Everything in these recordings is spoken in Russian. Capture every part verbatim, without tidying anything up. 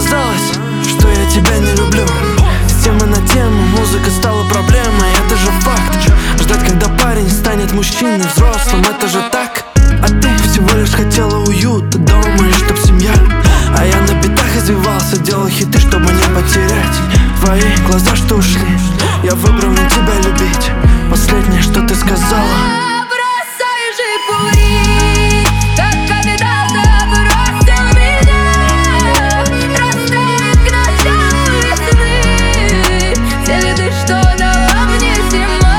казалось, что я тебя не люблю. С темы на тему музыка стала проблемой, это же факт. Ждать, когда парень станет мужчиной взрослым, это же так. А ты всего лишь хотела уюта дома и чтоб семья. А я на битах извивался, делал хиты, чтобы не потерять твои глаза, что ушли. Я выбрал не тебя любить. Последнее, что ты сказала: бросай же курить, как когда-то бросил меня. Растает к началу весны те виды, что дала мне зима.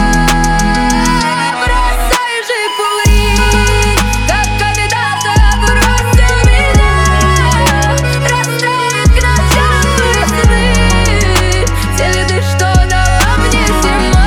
Бросай же курить, как когда-то бросил меня. Растает к началу весны те виды, что дала мне зима.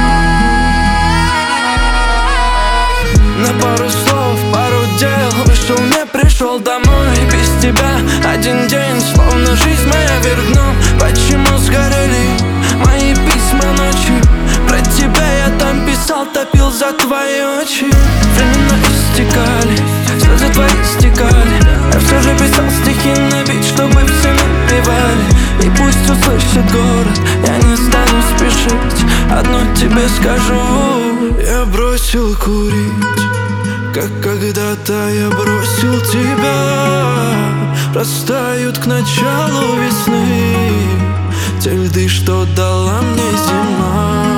На пару слов, пару дел вышел, не пришел домой. Без тебя один день, словно жизнь моя вверх дном. Почему сгорели мои письма ночью? Про тебя я там писал, топил за твои очи. Времена истекали, слезы твои стекали. Я все же писал стихи на бит, чтобы все напевали. И пусть услышит город, я не стану спешить. Одно тебе скажу: я бросил курить, как когда-то я бросил тебя. Растают к началу весны те льды, что дала мне зима.